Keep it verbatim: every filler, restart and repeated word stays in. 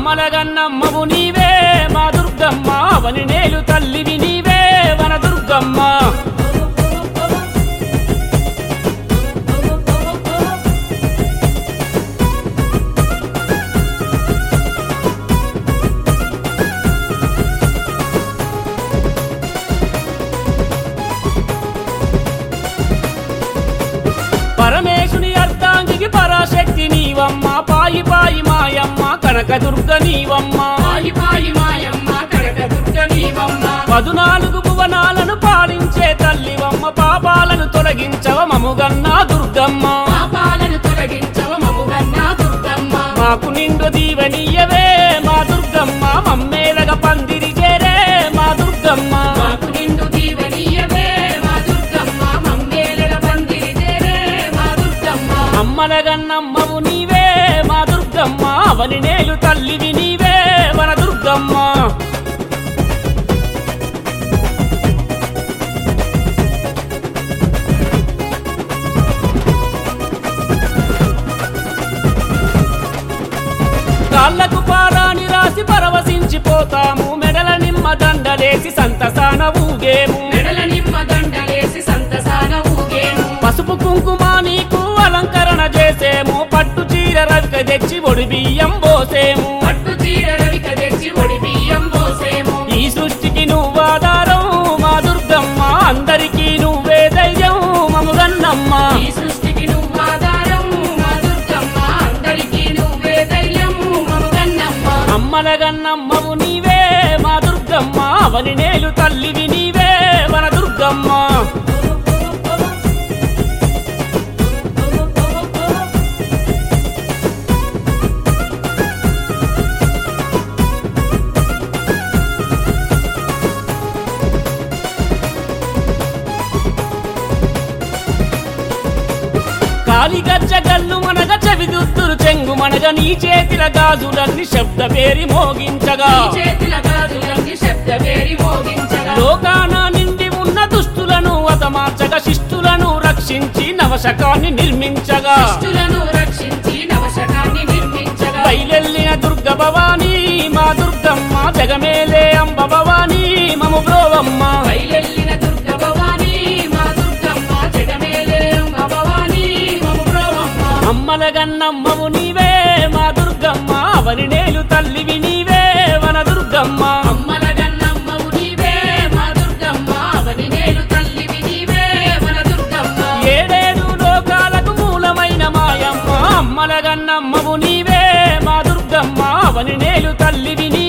అమ్మలగన్నమ్మవు నీవే మా దుర్గమ్మ అవని నేలు తల్లివి నీవే వన దుర్గమ్మ పరమేశుని అర్ధాంగికి పరాశక్తి నీవమ్మ పాయి పాయి మాయమ్మ కనకదుర్గ నీవమ్మ పాయి పాయి మాయమ్మ కనకదుర్గ నీవమ్మ పదునాలుగు భువనాలను పాలించే తల్లివమ్మ పాపాలను తొలగించవ మముగన్నా దుర్గమ్మ పాపాలను తొలగించవ మముగన్నా దుర్గమ్మ మాకు నిండు దీవెనీయవే మా దుర్గమ్మ మమ్మేలగ పందిరి చేరే మా దుర్గమ్మ మాకు నిండు దీవెనీయవే మా దుర్గమ్మ మమ్మేలగ పందిరి చేరే మా దుర్గమ్మ అమ్మలగన్నమ్మవు నీవే మా దుర్గమ్మ అవని నేలు తల్లివి నీవే వన దుర్గమ్మ కాళ్ళకు పారాని రాసి పరవశించిపోతాము మెడల నిమ్మ దండలేసి సంతసాన ఊగేము మెడల నిమ్మ దండలేసి సంతసాన ఊగేము పసుపు కుంకుమ నీకు అలంకరణ చేసేము పట్టు చీర రవిక తెచ్చి ఒడి బియ్యం పోసేము పట్టు చీర రవిక తెచ్చి ఒడి బియ్యం పోసేము ఈ సృష్టికి నువ్వాధారం మా దుర్గమ్మ అందరికీ నువ్వే ధైర్యం మముగన్నమ్మ ఈ సృష్టికి నువ్వు ఆధారం మా దుర్గమ్మ అందరికీ నువ్వే ధైర్యం మముగన్నమ్మ అమ్మలగన్నమ్మవు నీవే మా దుర్గమ్మ అవని నేలు తల్లివి నీవే వన దుర్గమ్మ కాలిగజ్జ గల్లు మనగ చెవిదుత్తురు చెంగు మనగ నీ చేతిల గాజులన్నీ శబ్ద పేరి మోగించగా ఈ చేతుల గాజులన్నీ శబ్ద పేరి మోగించగా లోకాన నిండి ఉన్న దుష్టులను అతమార్చగా శిష్టులను రక్షించి నవశకాన్ని నిర్మించగా దుష్టులను రక్షించి నవశకాన్ని నిర్మించగా బయలెల్లిన దుర్గ భవానీ మా దుర్గమ్మ జగమేలే అంబ భవానీ మము బ్రోవమ్మ బయలెల్లిన దుర్గ భవానీ మా దుర్గమ్మ జగమేలే అంబ భవానీ మము బ్రోవమ్మ అమ్మలగన్నమ్మవు నీవే మా దుర్గమ్మ అవని నేలు తల్లివి నీవే వన దుర్గమ్మ అమ్మలగన్నమ్మవు నీవే మా దుర్గమ్మ అవని నేలు తల్లివి నీవే మన దుర్గమ్మ ఏడేడు లోకాలకు మూలమైన మాయమ్మ అమ్మలగన్నమ్మవు నీవే మా దుర్గమ్మ అవని నేలు తల్లివి నీవే